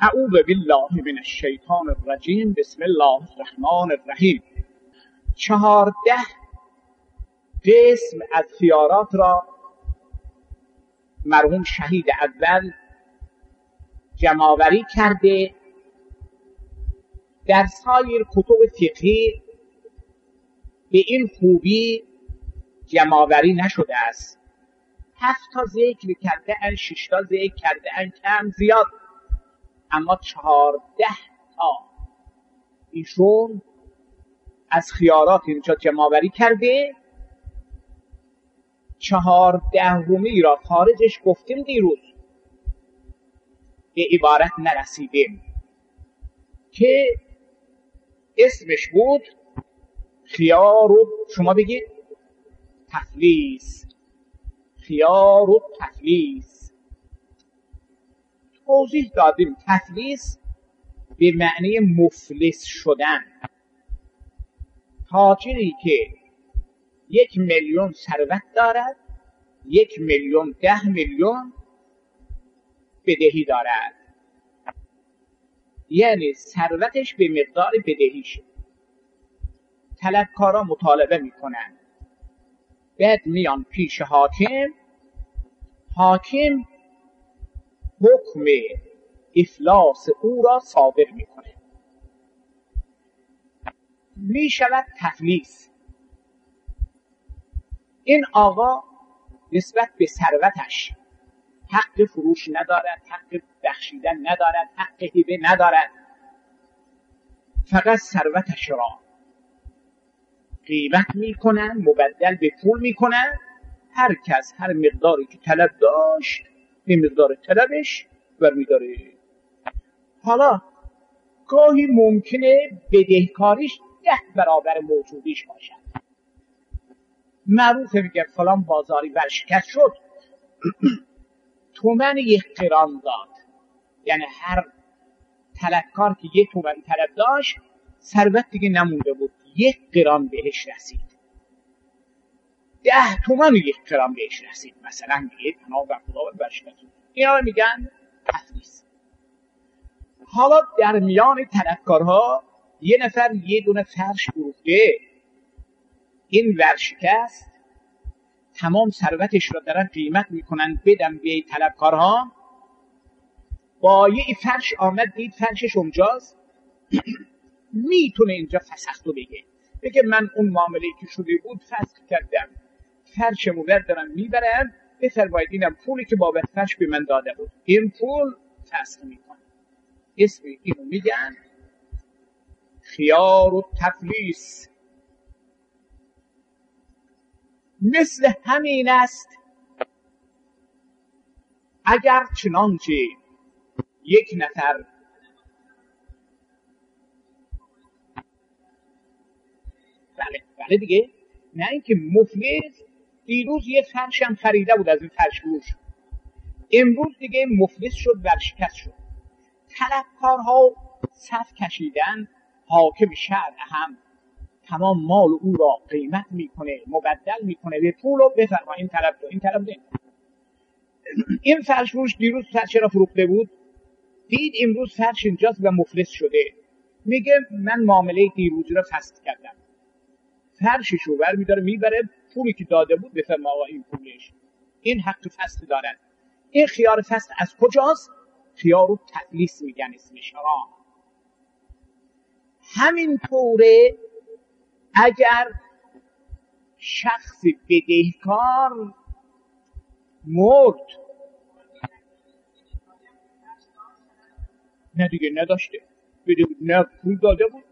اعوذ بالله من الشیطان الرجیم. بسم الله الرحمن الرحیم. 14 قسم از خیارات را مرحوم شهید اول جمع‌آوری کرده. در سایر کتب فقهی به این خوبی جمع‌آوری نشده است. 7 تا ذکر کرده ان، 6 تا ذکر کرده ان، کم زیاد، اما 14 تا ایشون از خیارات اینجا جمع‌آوری کرده. 14 را خارجش گفتیم دیروز، به عبارت نرسیدیم که اسمش بود خیار و شما بگید تفلیس. خیار و تفلیس توضیح دادیم. تفلیس به معنی مفلس شدن. تاجری که 1,000,000 ثروت دارد، 1,000,000 10,000,000 بدهی دارد، یعنی ثروتش به مقدار بدهیش. طلبکارا مطالبه میکنن، بعد میان پیش حاکم. حاکم حکم افلاس او را صادر میکنه، میشود تفلیس. این آقا نسبت به ثروتش حق فروش ندارد، حق بخشیدن ندارد، حق هبه ندارد، فقط ثروتش را قیمت میکنن، مبدل به پول میکنن. هر کس هر مقداری که طلب داشت به مقدار طلبش برمیداره. حالا گاهی ممکنه بدهکاریش 10 برابر موجودیش باشد. معروفه میگه فلان بازاری ورشکست شد، تومن 1 قران داد. یعنی هر طلبکار که 1 تومن طلب داشت، ثروت دیگه نمونده بود، 1 قران بهش رسید. 10 تومن و 1 قران بهش رسید. مثلا میگه تناب و خدا ورشکست شد. اینا میگن تفلیس. حالا در میان طلبکارها یه نفر یه دونه فرش فروخته، این ورشکست، تمام ثروتش رو دارن قیمت میکنن بدن به طلبکارها. با یه فرش آمد دید فرشش اونجاست، میتونه اینجا فسختو بگه من اون معامله که شده بود فسخ کردم، فرشمو بردارم میبرم، بفرمایید اینم پولی که بابت فرش به من داده بود، این پول فسخ میکنه. اسم اینو میگن خیار و تفلیس. مثل همین است اگر چنانچه یک نفر بله دیگه، نه اینکه مفلس. دیروز یه فرش هم خریده بود از این فرش فروش، امروز دیگه مفلس شد، ورشکست شد. طلبکارها صف کشیدن، حاکم شهر هم تمام مال او را قیمت میکنه، مبدل میکنه به پول و بفرما این طلب دو، این طلب ده. این فرش فروش دیروز فرش را فروخته بود، دید امروز فرش اینجاست و مفلس شده، میگه من معامله دیروزی را فسخ کردم، فرششو برمیداره میبره، پولی که داده بود بفرما آقا این پولش. این حق فسخ دارد. این خیار فسخ از کجاست؟ خیار و تفلیس میگن اسمش را. همین طوره اگر شخص بدهکار مرد، نه دیگه نداشته، نه پول داده بود،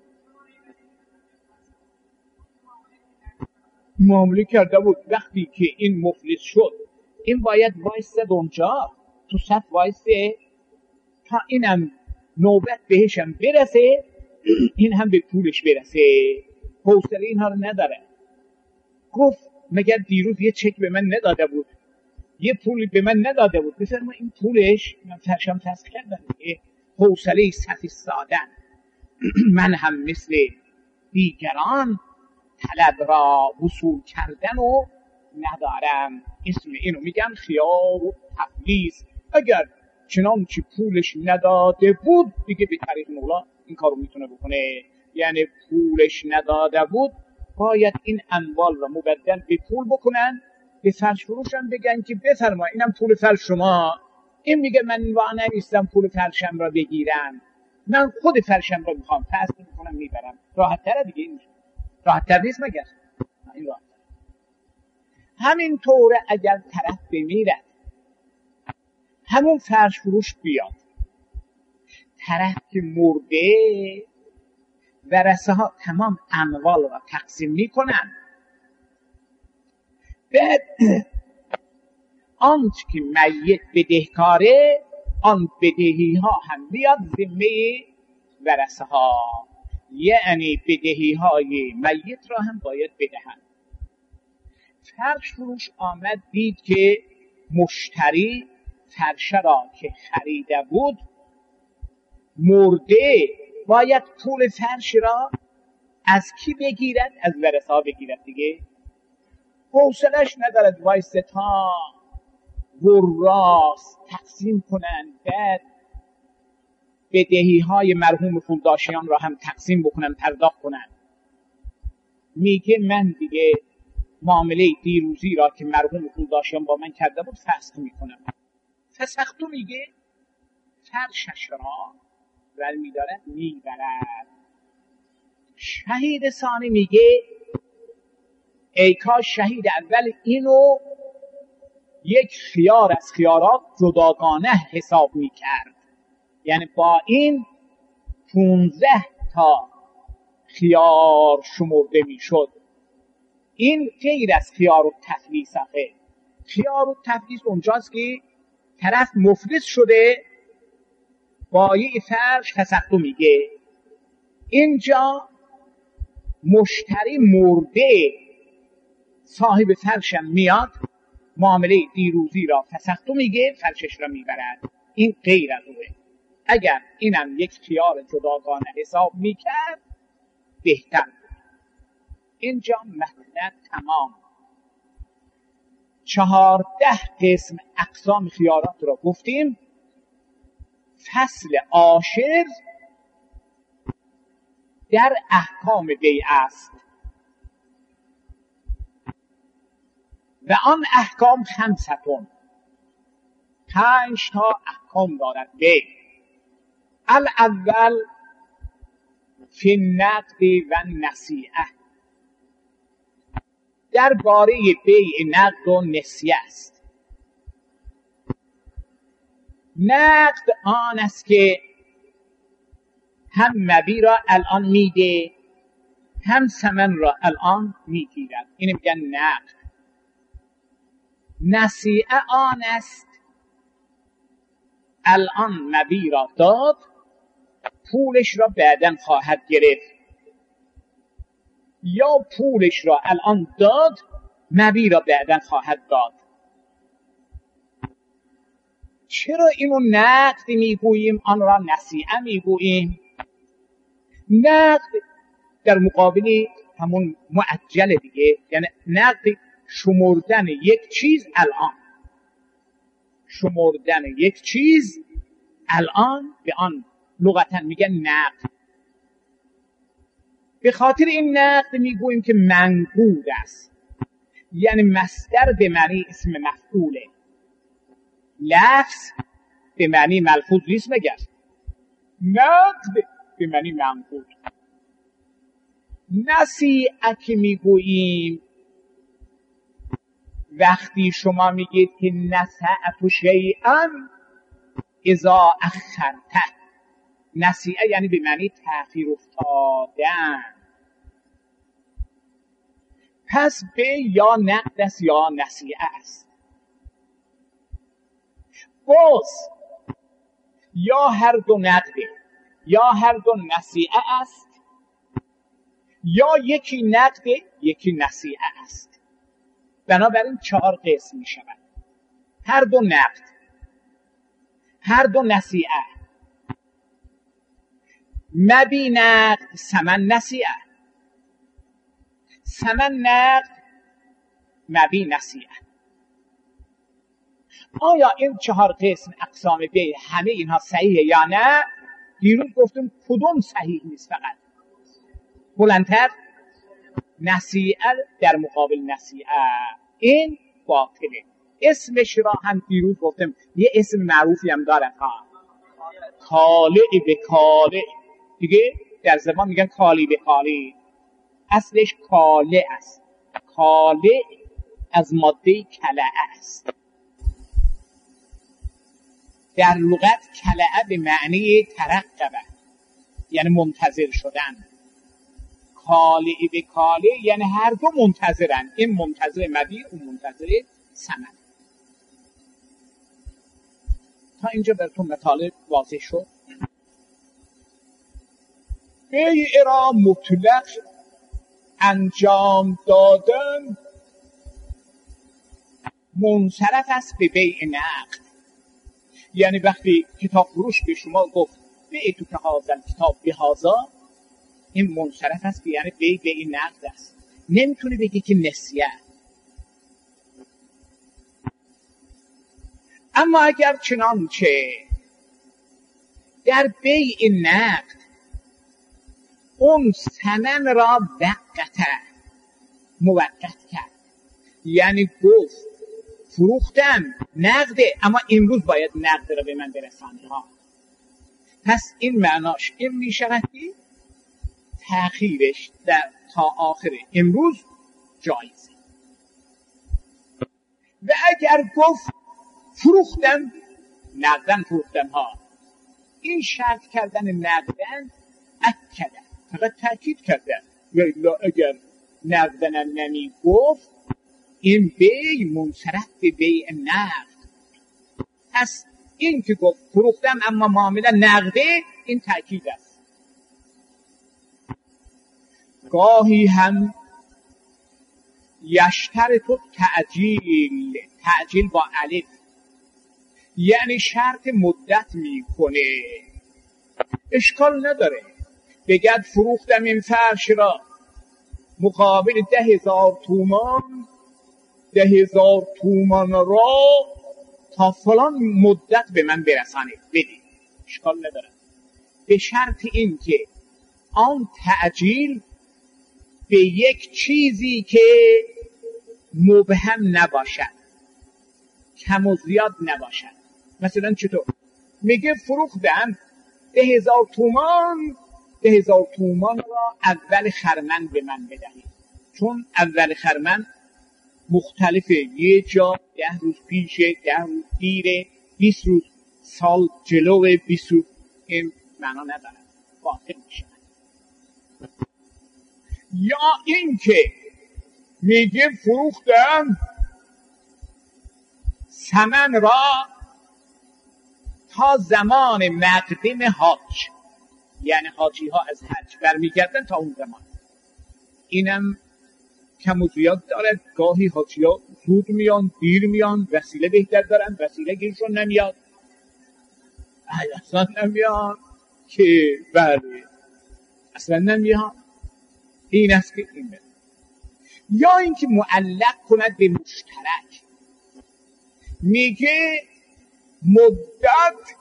معامله کرده بود. وقتی که این مفلس شد، این باید وایسته اونجا تو صف وایسته تا اینم نوبت بهشم برسه، این هم به پولش برسه. حوصله اینها رو نداره. گفت مگر دیروز یه چک به من نداده بود، یه پولی به من نداده بود، بفرما این پولش، من فرشم فسخ کردم. حوصله صف ایستادن. من هم مثل دیگران طلب را وصول کردن و ندارم. اسم اینو میگن خیار و تفلیس. اگر چنانچه پولش نداده بود دیگه به طریق مولا این کارو میتونه بکنه. یعنی پولش نداده بود باید این اموال را مبدل به پول بکنن، به فرش فروش هم بگن که بفرما اینم پول فرش شما. این میگه من وانه نیستم پول فرشم را بگیرم، من خود فرشم را میخوام، فصل میکنم میبرم. راحت تره دیگه، این راحت تر نیست مگر؟ این راحت. همین طوره اگر طرف بمیرد همون فرش فروش بیاد، طرف که مرده ورثه ها تمام اموال را تقسیم میکنن، بعد آنچه که میت بدهکاره آن بدهی ها هم بیاد ذمه ورثه ها، یعنی بدهی های میت را هم باید بدهند. فرش فروش آمد دید که مشتری فرش را که خریده بود مرده، باید پول فرش را از کی بگیرد؟ از ورثه ها بگیرد دیگه. حوصلش ندارد وایسته تا وراث تقسیم کنن، بعد بدهی های مرحوم پولداشتیان را هم تقسیم بکنن، پرداخت کنن. میگه من دیگه معامله دیروزی را که مرحوم پولداشتیان با من کرده بود فسخ میکنم. فسختو میگه فرشش را ول میدارد میبرد. شهید ثانی میگه ای کاش شهید اول اینو یک خیار از خیارات جداگانه حساب میکرد، یعنی با این 15 تا خیار شمرده میشد. این غیر از خیار و تفلیس آخه. خیار و تفلیس اونجاست که طرف مفلس شده بایع فرش فسختو میگه، اینجا مشتری مرده صاحب فرشم میاد معامله دیروزی را فسختو میگه، فرشش را میبرد. این غیر از اوه. اگر اینم یک خیار جداگانه حساب میکرد بهتر. اینجا مطلب تمام. 14 قسم اقسام خیارات را گفتیم. فصل عاشر در احکام بیع است و آن احکام 5 تا احکام دارد. بیع الاول فی النقد و نصیعه، در باره بیع نقد و نسیه است. نقد آن است که هم مبیع را الان میده هم ثمن را الان میگیرد، اینو میگن نقد. نسیعه آن است الان مبیع را داد، پولش را بعداً خواهد گرفت، یا پولش را الان داد مبیع را بعداً خواهد داد. چرا اینو نقد میگوییم آن را نسیعه میگوییم؟ نقد در مقابل همون معجل دیگه، یعنی نقد شمردن یک چیز الان، شمردن یک چیز الان، به آن لغتا میگن نقد. به خاطر این نقد میگوییم که منقود است، یعنی مصدر به معنی اسم مفعوله، لفظ به معنی ملفوظ نیست مگر. نقد به معنی منقود. نسیعه که میگوییم وقتی شما میگید که نسعت شیئا اذا اخرته، نسیعه یعنی به معنی تأخیر افتادن. پس به یا نقد است یا نسیعه است. باز یا هر دو نقده یا هر دو نسیعه است، یا یکی نقده یکی نسیعه است. بنابراین 4 قسم می شود. هر دو نقد، هر دو نسیعه، مبی نقد ثمن نسیعه، ثمن نقد مبی نسیعه. آیا این 4 قسم اقسام بی همه اینها صحیحه یا نه؟ دیروز گفتم کدوم صحیح نیست، فقط بلندتر نصیعه در مقابل نصیعه این باطله. اسمش را هم دیروز گفتم یه اسم معروفی هم داره ها، کالع به کالع، دیگه در زبان میگن کالی به کالی، اصلش کالع است. کالع از ماده کلعه است. در لغت کلعه به معنی ترقبه، یعنی منتظر شدن. کالع به کالع یعنی هر دو منتظرن، این منتظر مبیع، اون منتظر ثمن. تا اینجا براتون مطالب واضح شد. بیع را مطلق انجام دادن منصرف است به بیع نقد. یعنی وقتی کتاب فروش به شما گفت بیع تو که هازن کتاب به هازا، این منصرف است، یعنی بیع نقد است. نمیتونه بگه که نسیه. اما اگر چنانچه در بیع نقد اون ثمن را موقت کرد، یعنی گفت فروختم نقده اما امروز باید نقد را به من برسانی ها، پس این معناش این می شود که تأخیرش تا آخر امروز جایزه. و اگر گفت فروختم نقدن فروختم ها، این شرط کردن نقدن اکده، فقط تأکید کرده. و اگر نقدن نمی گفت این بیع منصرف به بیع نقد. پس این که گفت فروختم اما معامله نقده، این تأکید است. گاهی هم یشترط تعجیل با الف، یعنی شرط مدت میکنه. اشکال نداره بگد فروختم این فرش را مقابل 10,000 تومان، 10,000 تومان را تا فلان مدت به من برسانید بدید. اشکال نداره، به شرط این که آن تعجیل به یک چیزی که مبهم نباشد، کم و زیاد نباشد. مثلا چطور؟ میگه فروختم 10,000 تومان، 10,000 تومان را اول خرمن به من بدهید. چون اول خرمن مختلفه، یه جا 10 روز پیشه، 10 روز دیره، 20 روز سال جلوه، 20 روز، این معنا نداره، باطل میشه. یا این که میگه فروختم ثمن را تا زمان مقدم حاج، یعنی حاجی ها از حج برمیگردن تا اون زمان. اینم کم و زیاد داره، گاهی حاجی ها زود میان، دیر میان، وسیله بهتر دارن، وسیله گیرشون نمیاد، اصلا نمیان که بله اصلا نمیان. این است که این بده. یا اینکه معلق کند به مشترک، میگه مدت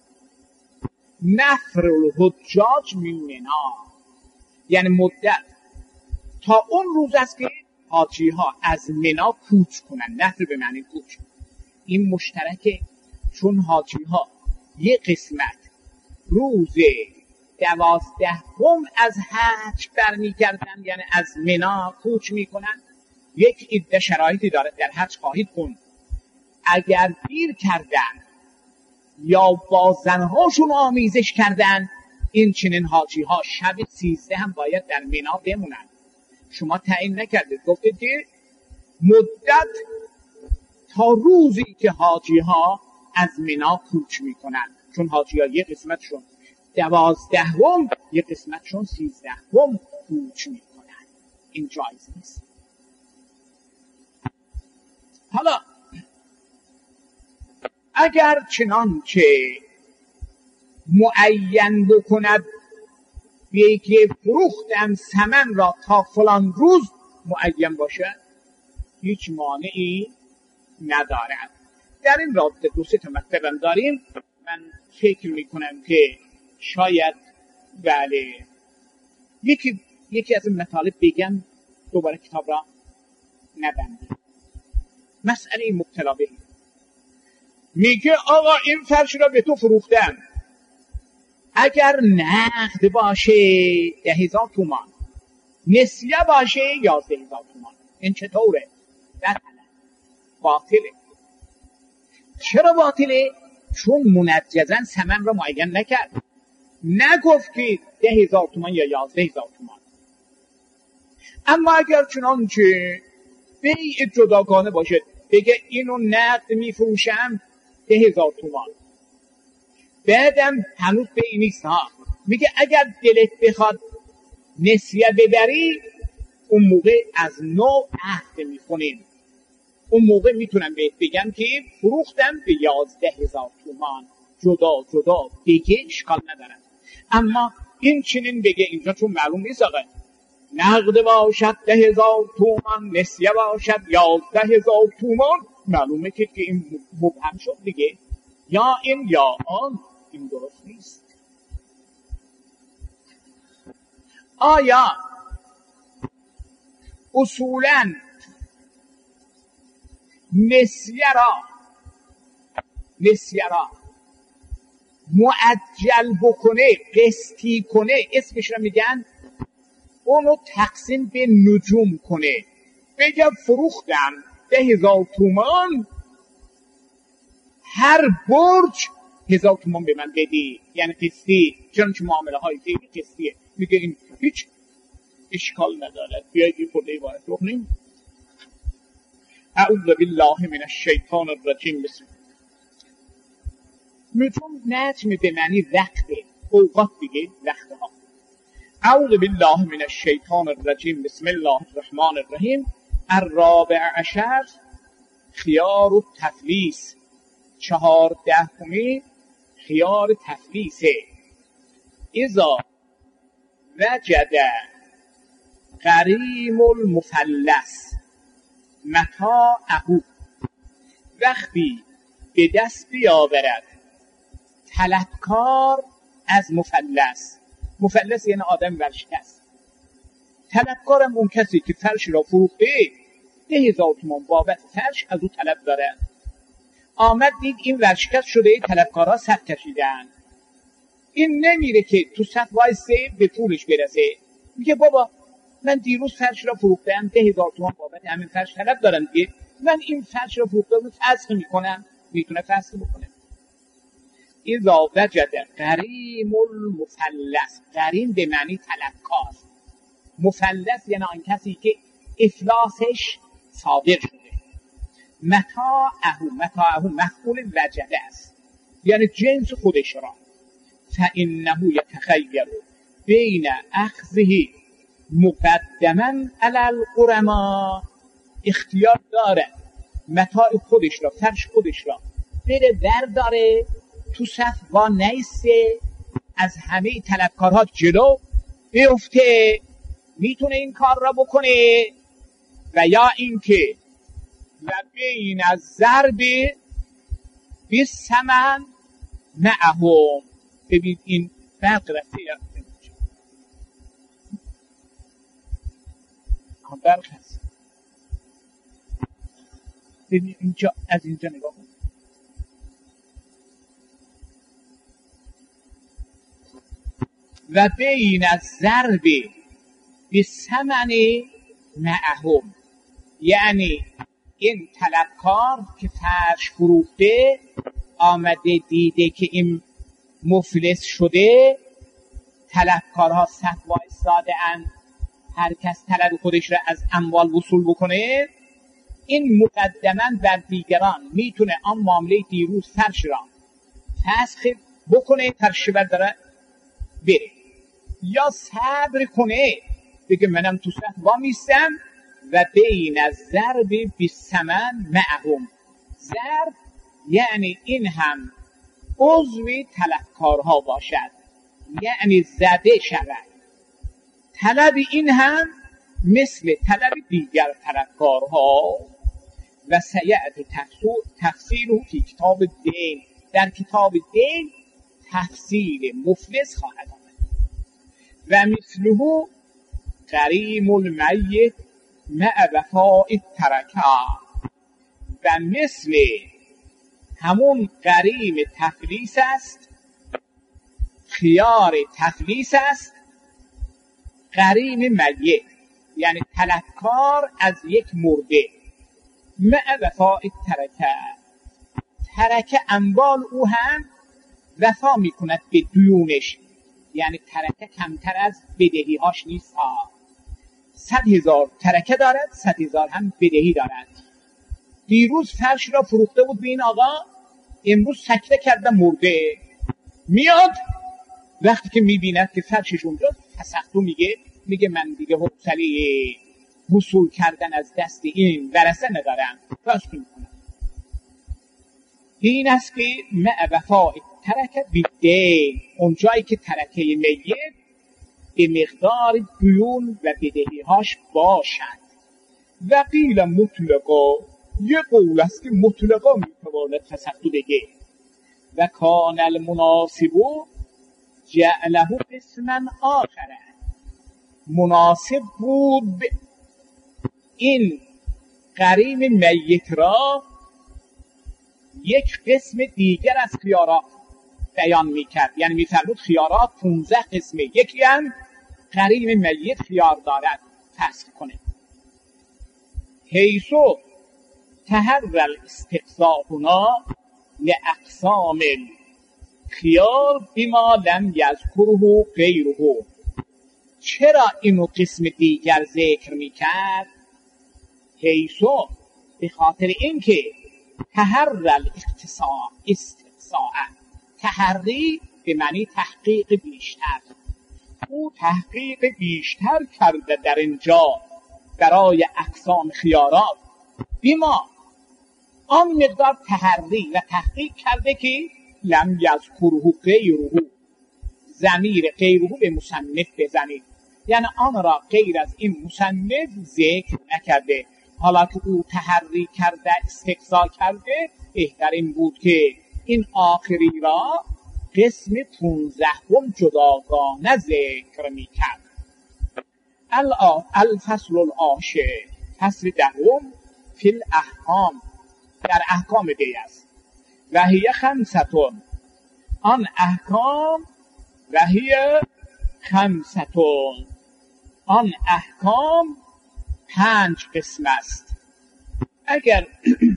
نفر الحجاج من منا، یعنی مدت تا اون روز است که حاجی ها از منا کوچ کنن. نفر به معنی کوچ. این مشترکه، چون حاجی ها یک قسمت روز 12 از حج برمیگردن، یعنی از منا کوچ میکنن. یک عده شرایطی داره در حج خواهید خوند. اگر دیر کردن یا با زنهاشون آمیزش کردن، این چنین حاجی ها شب 13 هم باید در منا بمونن. شما تعیین نکردید، گفتید که مدت تا روزی که حاجی ها از منا کوچ میکنن، چون حاجی ها یک قسمتشون 12 یک قسمتشون 13 کوچ میکنن. این جایز نیست. حالا اگر چنانچه معین بکند به که فروختم ثمن را تا فلان روز معین باشد، هیچ مانعی ندارد. در این رابطه دو سه تا مطلب داریم. من فکر میکنم که شاید بله یکی از این مطالب بگم دوباره کتاب را نبندیم. مسئله مبتلا به میگه آقا این فرش را به تو فروختم، اگر نقد باشه 10,000 تومان، نسیه باشه 11,000 تومان. این چطوره؟ باطله. چرا باطله؟ چون منجزاً ثمن را معین نکرد، نگفت که 10,000 تومان یا 11,000 تومان. اما اگر چنانچه بیع جداگانه باشه، بگه اینو نقد میفروشم 10,000 تومان، بعدم هنوز بیع نیست ها، میگه اگر دلت بخواد نسیه ببری، اون موقع از نو عهد میکنیم. اون موقع میتونم بهت بگم که فروختم به 11,000 تومان، جدا بگه اشکال ندارد. اما این چنین بگه اینجا چون معلوم نیست آقا نقد باشد 10,000 تومان، نسیه باشد 11,000 تومان، معلومه که این مبهم شد دیگه، یا این یا آن. این درست نیست. آیا اصولاً نسیه را معجل بکنه، قسطی کنه، اسمش را میگن اونو تقسیم به نجوم کنه، بگه فروختم 10,000 تومان، هر برج 1,000 تومان به من بدی، یعنی قسطی، چنانچه معامله های دیگه قسطیه. میگه این هیچ اشکال ندارد. بیایید یه خورده عبارت بخونیم. اعوذ بالله من الشیطان الرجیم. بسم الله. چون نجم به معنی وقته، اوقات دیگه، وقت ها. اعوذ بالله من الشیطان الرجیم. بسم الله الرحمن الرحیم. الرابع عشر خیار التفلیس، 14 خیار تفلیسه. اذا وجد غریم المفلس متاعه، وقتی به دست بیاورد طلبکار از مفلس. مفلس یعنی آدم ورشکست. طلبکارم اون کسی که فرش را فروخته 10,000 تومان بابت فرش از او طلب دارد. آمد دید این ورشکست شده، طلبکارها صف کشیدن، این نمیره که تو صف وایسه به پولش برسه، میگه بابا من دیروز فرش را فروختم 10,000 تومان بابت همین فرش طلب دارم دیگه، من این فرش را فروختم فسخ میکنم. میتونه فسخ بکنه. اذا وجد غریم المفلس، غریم به معنی طلبکار، مفلس یعنی آن کسی که افلاسش صادر شده. متاعه مفعول وجده است، یعنی جنس خودش را. فانه یتخیر بین اخذه مقدما علی الغرما، اختیار داره متاع خودش را، فرش خودش را بره برداره، تو صف وا نیسته، از همه طلبکارها جلو بیفته، میتونه این کار را بکنه. و یا اینکه و بین از ضرب بالثمن معهم. ببین این فرق رفته فرق هست. ببین اینجا، از اینجا نگاه کن. و بین از ضرب بالثمن معهم، یعنی این طلبکار که فرش فروخته آمده دیده که این مفلس شده، طلبکارها صف وایساده اند، هر کس طلب خودش را از اموال وصول بکنه، این مقدما بر دیگران میتونه آن معامله دیروز فرش را فسخ بکنه، فرش برداره بره، یا صبر کنه بگه منم تو صف وامیستم. و بین از ضرب بالثمن معهم، ضرب یعنی این هم عضو طلبکارها باشد، یعنی زده شود. طلب این هم مثل طلب دیگر طلبکارها. و سیعت تفسیره فی کتاب دین، در کتاب دین تفسیر مفلس خواهد آمد. و مثله غریم المیت مع وفاء الترکه، و مثل همون غریم تفلیس است، خیار تفلیس است، غریم میت یعنی طلبکار از یک مرده، مع وفاء الترکه، ترکه اموال او هم وفا میکند به دیونش، یعنی ترکه کمتر از بدهی هاش نیست. 100,000 ترکه دارد، 100,000 هم بدهی دارد. دیروز فرش را فروخته بود به این آقا، امروز سکته کرده مرده. میاد وقتی که میبیند که فرشش اونجا تسختو میگه من دیگه حوصله وصول کردن از دست این ورثه ندارم، پس میکنم. این است که مع وفاء ترکه بیدین، اون جایی که ترکه میت به مقدار دیون و بدهی هاش باشد. و قیل مطلقا، یه قول است که مطلقا میتواند تسختو بگه. و کان المناسب جعله اسما آخره، مناسب بود این غریم میت را یک قسم دیگر از خیارات بیان میکرد. یعنی میفرمود خیارات 15 قسمه، یکی هم غریم میت خیار دارد، فصل کنه. حیثو تحرر الاستقصاء هنا لاقسام خیار بما لم یذکره غیره. چرا اینو قسم دیگر ذکر میکرد؟ حیثو، به خاطر اینکه تحرر استقصاء، تحری به معنی تحقیق بیشتر، او تحقیق بیشتر کرده در اینجا برای اقسام خیارات. بیما آن مقدار تحری و تحقیق کرده که لم یذکره غیره، ضمیر غیره به مصنف بزنید، یعنی آن را غیر از این مصنف ذکر نکرده. حالا که او تحری کرده، استقصا کرده، بهترین بود که این آخری را قسم 15 جداگانه ذکر میکرد. الفصل العاشر، فصل 10 فی الاحکام، در احکام دی است. و هی 5، آن احکام، و هی 5، آن احکام 5 قسم است. اگر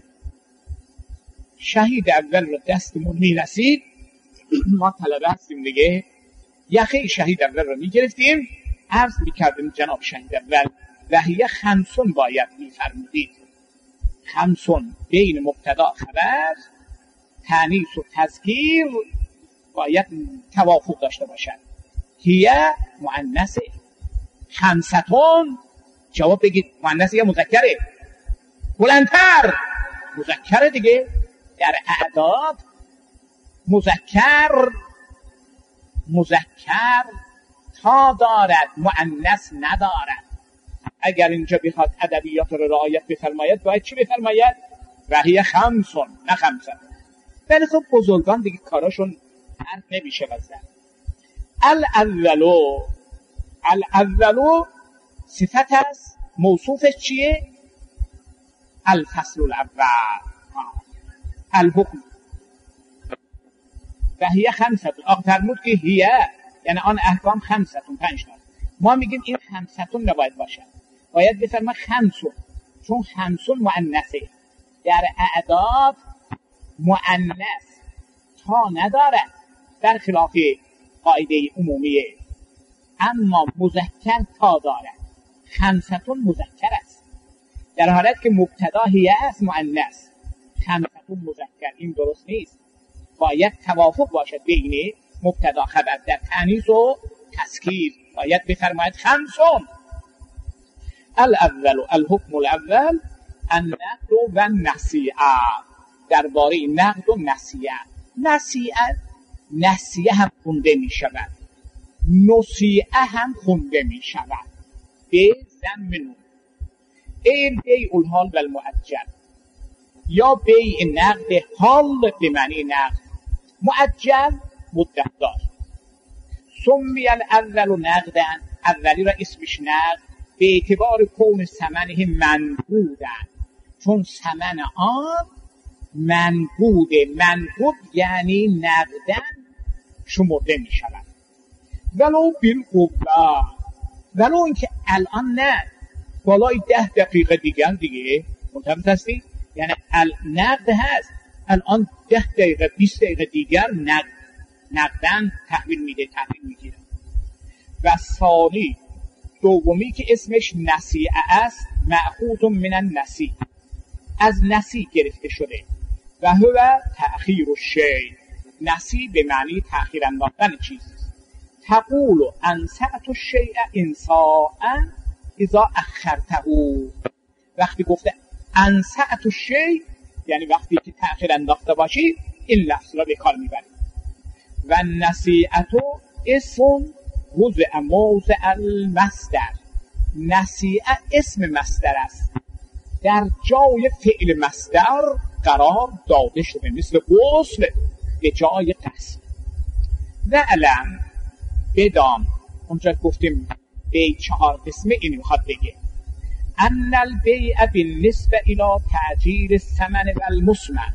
شهید اول رو دستمون میرسید، ما طلبه هستیم دیگه، یخه شهید اول رو میگرفتیم، عرض میکردیم جناب شهید اول و هی 5 باید میفرمودید. 5 بین مبتدا خبر، تانیث و تذکیر باید توافق داشته باشد. هی مؤنث، 5 جواب بگید مؤنث یا مذکره؟ بلندتر مذکره دیگه. در اعداد مذکر تا دارد، مؤنث ندارد. اگر اینجا بخواد ادبیات رو رعایت بفرماید باید چی بفرماید؟ و هی 5 نه 5. ولی خب بزرگان دیگه کاراشون حرف نمیشه وزن. الاولو صفت است، موصوفش چیه؟ الفصل الاول، الحکم. و هی 5، آقا فرمود که هی یعنی آن احکام 5 تا. ما میگیم این 5 نباید باشه، باید بفرما 5، چون 5 مؤنثه. در اعداد مؤنث تا ندارد، در خلاف قاعده عمومیه، اما مذکر تا دارد. 5 مذکر است، در حالت که مبتدا هی است مؤنث، 5 مذکر. این درست نیست، باید توافق باشد بین مبتدا خبر. در تانیث و تذکیر باید بفرماید 5. الاول، الحکم الاول النقد و نسیعه، درباره نقد و نسیعه. نسیعه هم خونده می شود، نسیعه هم خونده می شود به ضم نون. این بیع الحال و المؤجل، یا بیع نقد حال به معنی نقد معجل مدت دار. سمی الاول نقدا، اولی را اسمش نقد به اعتبار کون ثمنه منقودن، چون ثمن آن منقوده. منقود یعنی نقدن شمرده می شود. ولو بالقوه، ولو اینکه الان نه، بالای 10 دقیقه دیگه منتبه هستی؟ یعنی نقد هست، الان 10 دقیقه 20 دقیقه دیگر نقدن تحویل میگیره. و ثانی دومی که اسمش نسیعه است، مأخوذ من النسیع، از نسیع گرفته شده. و هو تأخیر الشیء، نسیع به معنی تأخیر انداختن چیز است. تقول انسأت الشیء انساء اذا اخرته، وقتی گفته انسأت الشیء یعنی وقتی که تأخیر انداخته باشی این لفظ را به کار میبری. و نسیعت اسم وضع موضع المصدر، نسیعه اسم مصدر است، در جای فعل مصدر قرار داده شده، مثل غسل به جای غسل. و علم بدان، اونجا گفتیم بیع 4 قسمه، این میخواد بگه ان البیع بالنسبه الى تعجیل الثمن و المثمن،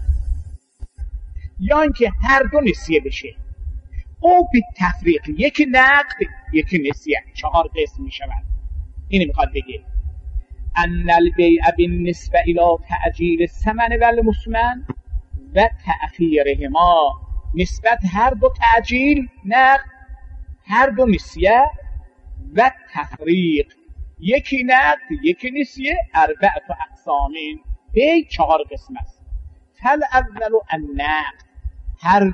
یا اینکه هر دو نسیه بشه، او به تفریق، یکی نقد یکی نسیه، 4 قسم میشود. این میخواد بگه ان البیع بالنسبه الى تعجیل الثمن و المثمن و تأخیرهما، نسبت هر دو تعجیل نقد، هر دو نسیه، و تفریق، یکی نقد یکی نسیه، 4 اقسامین، بیع 4 قسم است. فالاول النقد، هر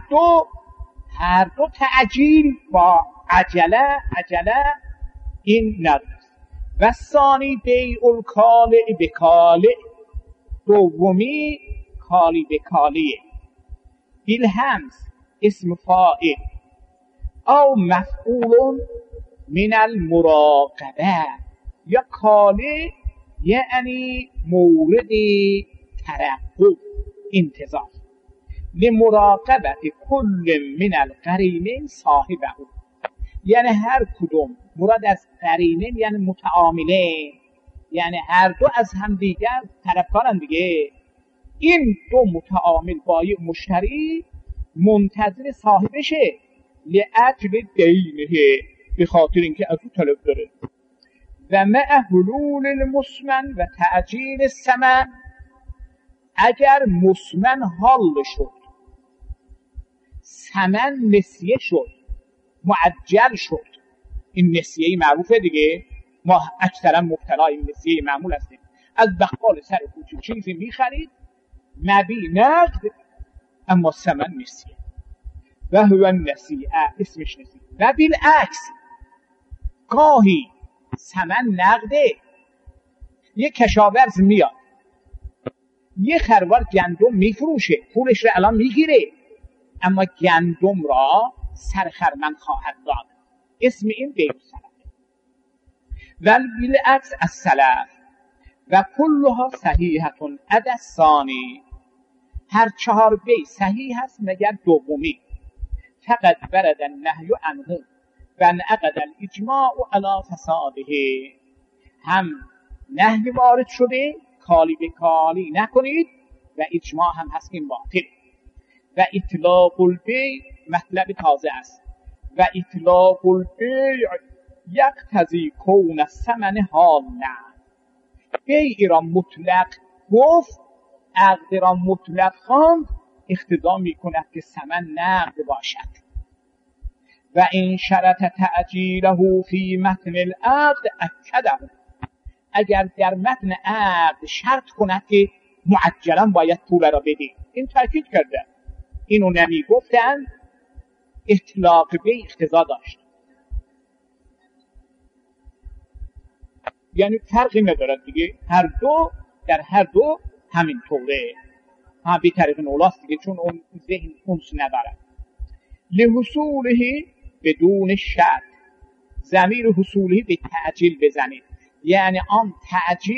دو تعجیل با عجله این نقد است. و ثانی بیع الکالع بکالع، دومی کالی بکالیه. بالهمز اسم فاعل او مفعول من المراقبه، یا کالع یعنی مورد ترقب انتظار، لمراقبت کل من القرینین صاحبه، یعنی هر کدوم مراد از قرینین یعنی متعاملین، یعنی هر دو از هم دیگر طلبکارن دیگه. این دو متعامل با مشتری منتظر صاحبشه، لأجل دینه، به خاطر اینکه از او طلب داره. و مع حلول المثمن و تعجیل الثمن، اگر مثمن حال شد، ثمن نسیه شد، معجل شد، این نسیه معروفه دیگه، ما اکثرا مبتلا این نسیه معمول هستیم. از بقال سر کوچه چیزی میخرید، مبیع نقد اما ثمن نسیه، و هو النسیه، اسمش نسیه. و بالعکس گاهی ثمن نقده، یک کشاورز میاد یه خروار گندم میفروشه، پولش رو الان میگیره، اما گندم را سرخرمن خواهد داد، اسم این بیع سلفه. و بالعکس السلف و کلها صحیحتون عدا الثانی، هر 4 بیع صحیح هست مگر دومی. فقط ورد النهی عنه و انعقد الاجماع علی فساده، هم نهی وارد شده کالی به کالی نکنید و اجماع هم هست این باطل. و اطلاق البیع مطلب تازه است. و اطلاق البیع یقتضی کون الثمن حالا، بیع را مطلق گفت، عقد را مطلق خواند، اقتضا میکند که ثمن نقد باشد. و این شرط تعجیله فی متن العقد اکده، اگر در متن عقد شرط کند که معجلا باید پول را بدید، این تاکید کرده، اینو نمی گفتن، اطلاق بیع اقتضا داشت، یعنی فرقی ندارد دیگه، هر دو در هر دو همین طوره، ها به طریق نولاست دیگه، چون اون ذهن اونس ندارد. لحصوله بدون شرط، ضمیر حصوله به تعجیل بزنید، یعنی آن تعجیل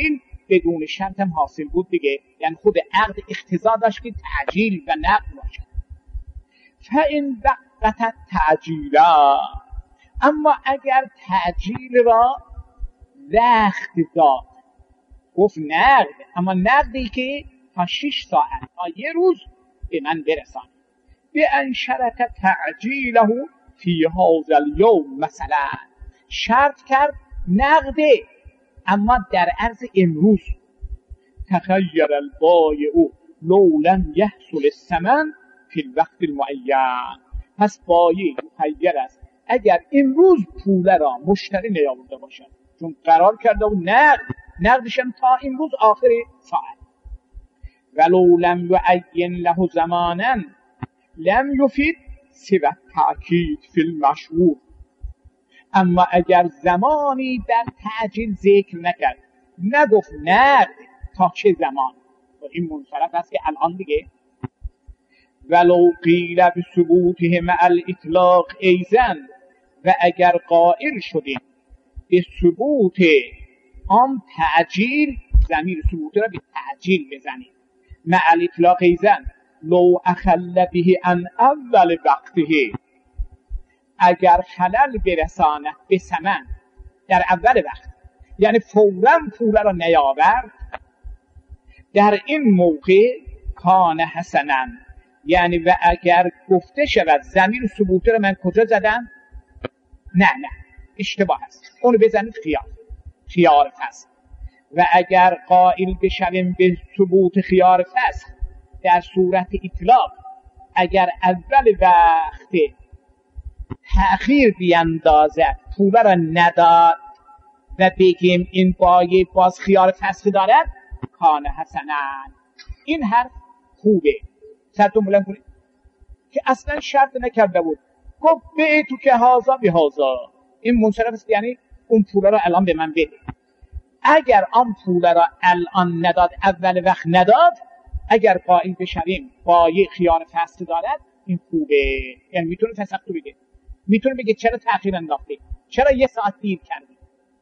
بدون شرط هم حاصل بود دیگه، یعنی خود عقد اقتضا داشت که تعجیل و نقد باشد. فإن وقت تعجیلا، اما اگر تعجیل را وقت داد، گفت نقد، اما نقدی که تا 6 ساعت تا 1 روز به من برسان، به ان شرط تعجیله فی هذا الیوم، مثلا شرط کرد نقده اما در عرض امروز، تخیر البایع لو لم یحصل الثمن فی الوقت المعین، پس بایع مخیر است اگر امروز پول را مشتری نیاورده باشد، چون قرار کرده بود نقدش هم تا امروز آخر ساعت. ولو لم یعین له زمانا لم یفید سوى التأکید فی المشهور، اما اگر زمانی در تعجیل ذکر نکرد، نگفت نقد تا چه زمان، این منصرف است که الان دیگه. ولو قیل بثبوته مع الاطلاق ایضا، و اگر قائل شدیم به ثبوت آن تعجیل، ضمیر ثبوت را به تعجیل بزنیم، مع الاطلاق ایضا لو اخل به عن اول وقته، اگر خلل برساند به ثمن در اول وقت، یعنی فوراً پول را نیاورد، در این موقع کان حسنا، یعنی و اگر گفته شود ضمیر ثبوت را من کجا زدم؟ نه اشتباه است، اونو بزنید خیار فسخ. و اگر قائل بشویم به ثبوت خیار فسخ در صورت اطلاق، اگر اول وقت تأخیر بیندازد، پول را نداد و بگیم این بایع باز خیار فسخ دارد، کان حسنا. این حرف خوبه، سرتون بلند کنید که اصلا شرط نکرده بود، گفت به تو که هازا به هازا، این منصرف است، یعنی اون پول را الان به من بده. اگر آن پول را الان نداد، اول وقت نداد، اگر قائل بشویم بایع خیار فسخ دارد، این خوبه، یعنی میتونه فسخ تو بگه، میتونه بگه چرا تأخیر انداختی، چرا 1 ساعت دیر کردی.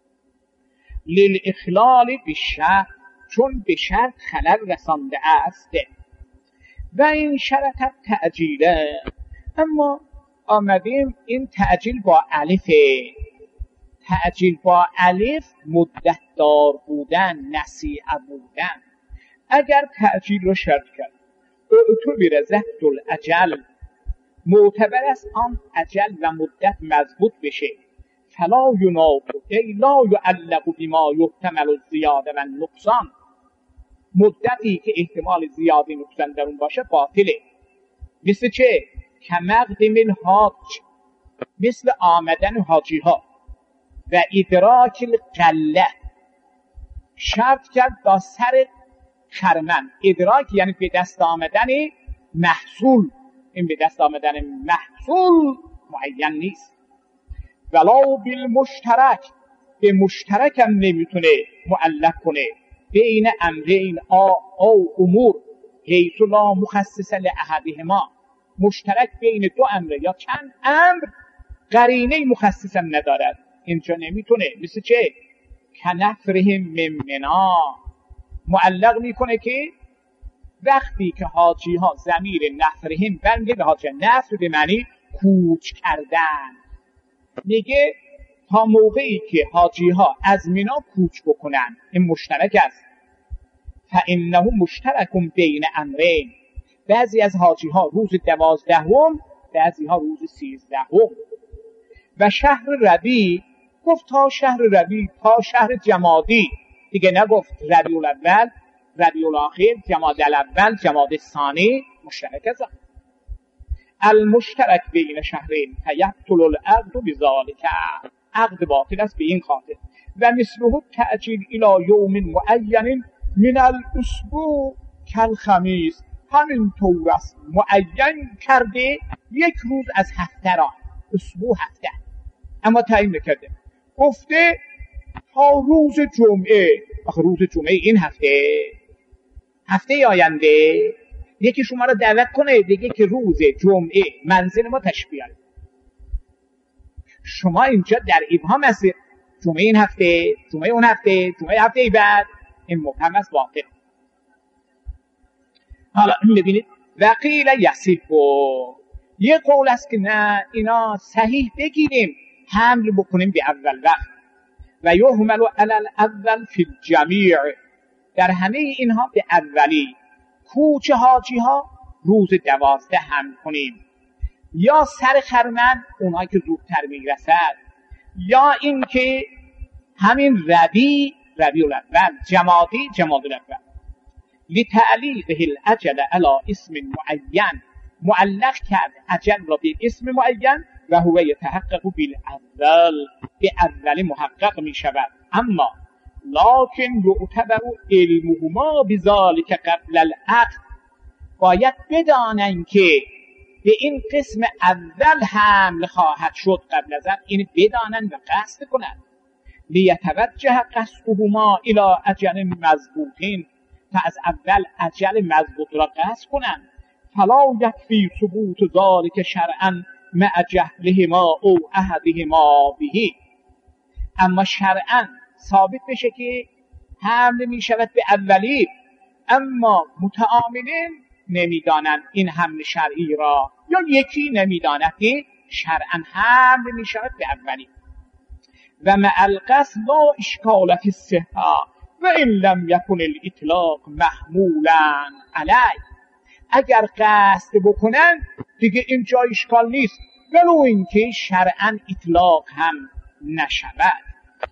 للاخلال بالشرط، چون به شرط خلل رسانده است. و این شرط تعجیله، اما آمدیم این تعجیل با الفه، تعجیل با الف مدت دار بودن، نصیحه بودن. اگر تعجیل رو شرط کرد، اعتبر ضبط الاجل، معتبر است آن اجل و مدت مضبوط بشه، فلا یناب ای لا یعلق بما یحتمل الزیاده و النقصان، مدتی که احتمال زیادی نقصان در اون باشه باطله. مثل چه؟ کمقدم الحاج، مثل آمدن حاجی ها، و ادراک القله، شرط کرد با سر خرمن، ادراک یعنی به دست آمدن محصول، این به دست آمدن محصول معین نیست. ولو بالمشترک، به مشترک هم نمیتونه معلق کنه، بین امرین او امور حیث لا مخصص لأحدهما، مشترک بین 2 امر یا چند امر قرینه مخصص هم ندارد، اینجا نمیتونه. مثل چه؟ کنفرهم من منا، معلق میکنه که وقتی که حاجی ها ضمیر نفرهم برمیگه به حاجی، نفر به معنی کوچ کردن، میگه تا موقعی که حاجی ها از منا کوچ بکنن، این مشترک است. فانه مشترک بین امرین، بعضی از حاجی ها روز 12، بعضی ها روز 13. و شهر ربیع، گفت تا شهر ربیع، تا شهر جمادی، دیگه نگفت ربیع الاول، ربیع الاخر، جمادی الاول، جمادی الثانی، مشترک است. المشترک بین شهرین فیبطل العقد بذلک، عقد باطل است به این خاطر. و مثله تعجیل الی یوم معین من الاسبوع کالخمیس، همین طور است، معین کرده 1 روز از هفته را، اسبوع هفته، اما تعیین نکرده، گفته تا روز جمعه. آخه روز جمعه این هفته آینده یکی شما را دعوت کنه دیگه که روز جمعه منزل ما تشریف بیاره، شما اینجا در ابهام هستید، جمعه این هفته، جمعه اون هفته، جمعه هفته بعد، این مبهم است باطل. حالا ببینید وقیل یصح، یه قول است که نه اینا صحیح بگیریم حمل بکنیم به اول وقت و یحمل علی الاول فی الجمیع، در همه اینها به اولی کوچ حاجی ها روز 12 حمل کنیم، یا سر خرمن اونایی که زودتر میرسد، یا اینکه همین ربیع الاول، جمادی الاول، لتعلیقه الاجل علی اسم معین، معلق کرد اجل را به اسم معین و هو یتحقق بالاول، به اول محقق می شود. اما لکن یعتبر علمهما بذلک قبل العقد، باید بدانن که به این قسم اول حمل خواهد شد قبل از عقد، این بدانن و قصد کنند. لیتوجه قصدهما الی اجل مضبوطین، تا از اول اجل مضبوط را قصد کنند. فلا یکفی ثبوت ذلک شرعا مع جهلهما او احدهما به، اما شرعا ثابت بشه که حمل می شود به اولی، اما متعاملین نمیدانند این حمل شرعی را، یا یکی نمیداند که شرعا حمل می شود به اولی. و مع القصد لا اشکال فی الصحه و ان لم یکن الاطلاق محمولا علیه، اگر قصد بکنن دیگه اینجا اشکال نیست، ولو اینکه شرعا اطلاق هم نشود.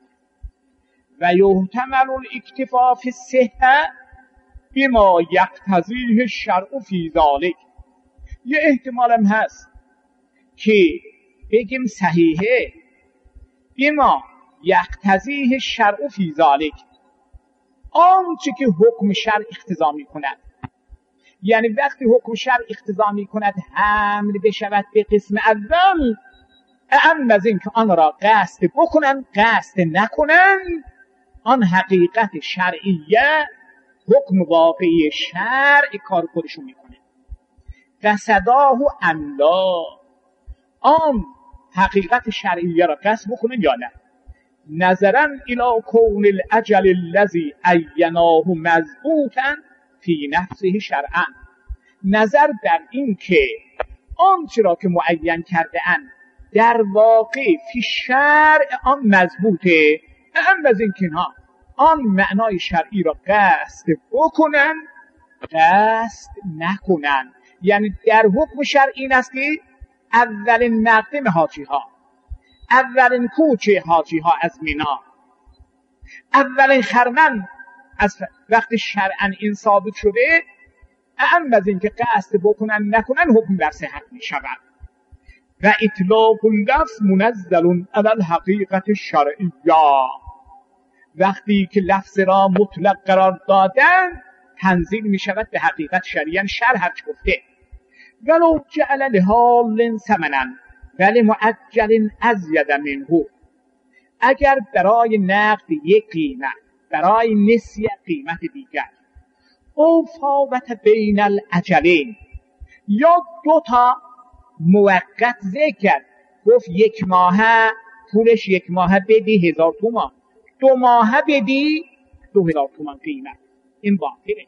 و یحتمل الاکتفا فی الصحه بما یقتضیه الشرع فی ذلک، یه احتمال هم هست که بگیم صحیحه بما یقتضیه الشرع فی ذلک، آنچه که حکم شرع اقتضا می کند، یعنی وقتی حکم شرع اقتضا می کند حمل بشود به قسم اول، اما از این که آن را قصد بکنن قصد نکنن، آن حقیقت شرعیه حکم واقعی شرع کار خودشون میکنه. قصداه املا، آن حقیقت شرعیه را قصد بکنن یا نه. نظرا الی کون الاجل الذی عیناه مضبوطا فی نفسه شرعا، نظر در این که آنچه را که معین کرده اند در واقع فی شرع آن مضبوطه، اما از این که آن معنای شرعی را قصد بکنن قصد نکنن. یعنی در حکم شرعی این است که اولین مقدم حاجی ها، اولین کوچ حاجی ها از مینا، اولین خرمن از وقت شرعا این ثابت شده، اما از این که قصد بکنن نکنن حکم در صحت می شود. و اطلاق اللفظ منزل علی الحقیقت الشرعیه، وقتی که لفظ را مطلق قرار دادن تنزیل می شود به حقیقت شرعی. شرع هرچ گفته ولو جعل لحال ثمنا ولمؤجل ازید منه، اگر برای نقد یک قیمت، برای نسیه قیمت دیگر، او فاوت بین الاجلین، یا دو تا موقت ذکر، گفت یک ماهه پولش یک ماهه بدی 1000 تومان، 2 ماهه بدی 2000 تومان قیمت، این باطله.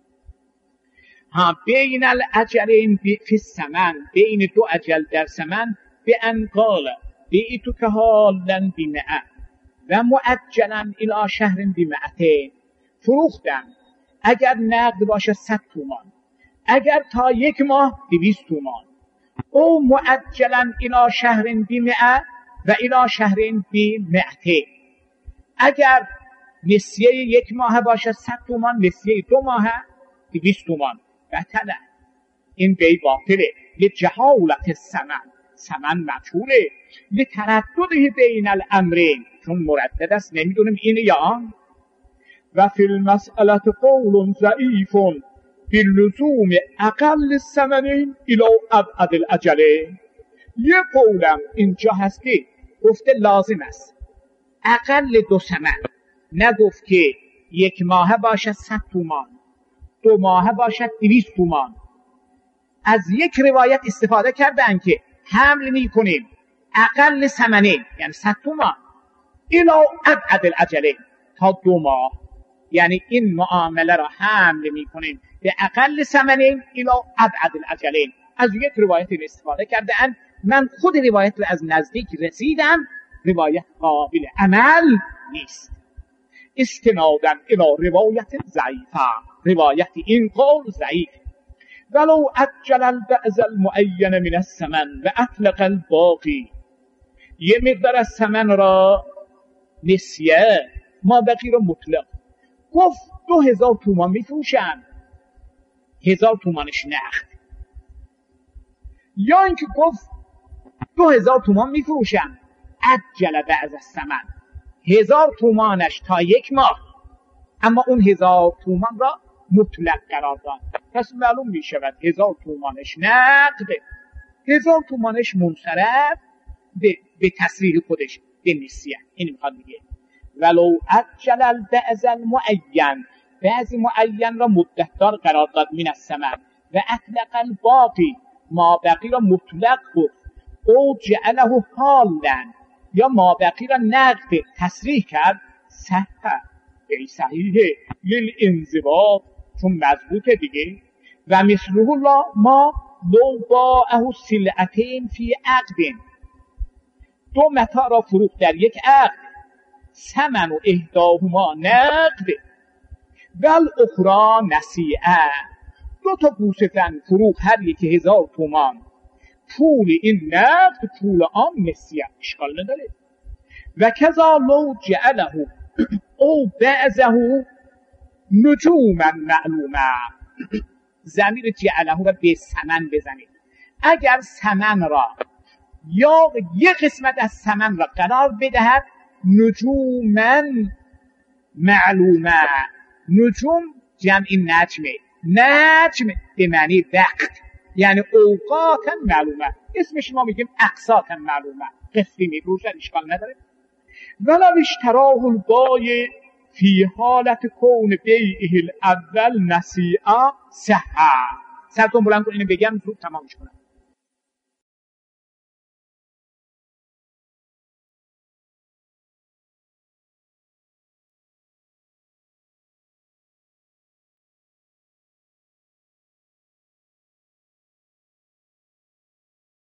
بین الاجلین فی الثمن، بین دو اجل در ثمن، به انقال بیعتک حالا بمئه و مؤجلا الی شهر بمئتین، فروختم اگر نقد باشه 100 تومان، اگر تا 1 ماه 200 تومان، او مؤجلا الی شهر بمئه و الی شهر بمئتین، اگر نسیه 1 ماه باشه 100 تومان، نسیه 2 ماه 200 تومان، بطله، این بی باطله. لجهالت الثمن، ثمن مجهوله، لتردده بین الامرین، چون مردد است نمیدونیم این یا آن. و فی المسئله قول ضعیف باللزوم اقل الثمنین الی ابعد الاجلین، یه قولم اینجا هست که گفته لازم است اقل 2 ثمن، نگفت که 1 ماه باشد 100 تومان، 2 ماه باشد 200 تومان. از یک روایت استفاده کردن که حمل می کنیم اقل ثمنین، یعنی 100 تومان، الی ابعد الاجلین، تا 2 ماه. یعنی این معامله را حمل میکنیم به اقل ثمنین الی ابعد الاجلین. از یک روایت استفاده کرده اند، من خود روایت را از نزدیک رسیدم، روایت قابل عمل نیست. استنادا الی روایت ضعیفه، روایت این قول ضعیف. ولو عجل البعض المعین من الثمن و اطلق الباقی، یه مقدار از ثمن را نسیه، ما بقی را مطلق گفت 2000 تومان میفروشن، 1000 تومانش نقد، یا اینکه گفت 2000 تومان میفروشن عجل بعض الثمن، 1000 تومانش تا 1 ماه، اما اون 1000 تومان را مطلق قرار داد. پس معلوم می شود 1000 تومانش نقد، 1000 تومانش منصرف به تصریح خودش به نسیه. این میخواد بگه ولو عجل البعض المعین، بعضی معین را مدتدار قرار داد من الثمن و اطلق الباقی، ما بقی را مطلق گفت، او جعله حالا، یا ما بقی را نقد تصریح کرد، صحیحه للانضباط، چون مضبوطه دیگه. و مثله الله ما لو باعه سلعتین فی عقد، 2 متاع را فروخت در یک عقد، ثمن و احداهما نقد و الاخری نصیعه، 2 تا گوسفند فروخت هر یکی 1000 تومان، پول این نقد، پول آن نسیه، اشکال نداره. و کذا لو جعله او بعضه نجوما معلومه، ضمیر جعله را به ثمن بزنید. اگر ثمن را یا یک قسمت از ثمن را قرار بدهد نجوما معلومه، نجوم جمع نجمه، نجم به معنی وقت، یعنی اوقاتا معلومه، اسمش ما میگیم اقساطا معلومه، قسطی میفروشن، اشکال نداره. ولو اشتراه البایع فی حالت کون بیعه الاول نصیعه صحه. سرتون بلند کن اینو بگم زود تمامش کنم.